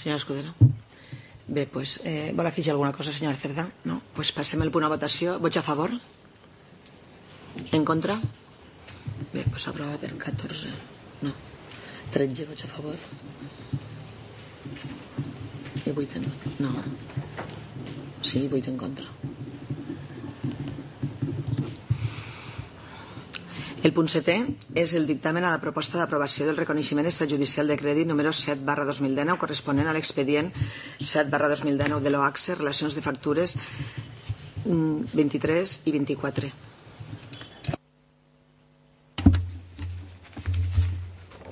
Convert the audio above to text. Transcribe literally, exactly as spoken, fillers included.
Senyora Escudero. Bé, doncs, eh, vol afegir alguna cosa, senyora Cerdà? No? Doncs pues passem el punt a votació. Vots a favor? En contra? Bé, doncs aprova per catorze. No. tretze vots a favor. I vuit en contra. No. Sí, vuit en contra. El punt setè és el dictamen a la proposta d'aprovació del reconeixement extrajudicial de crèdit número set barra dos mil dinou corresponent a l'expedient set barra dos mil dinou de l'O A C S E, relacions de factures vint-i-tres i vint-i-quatre.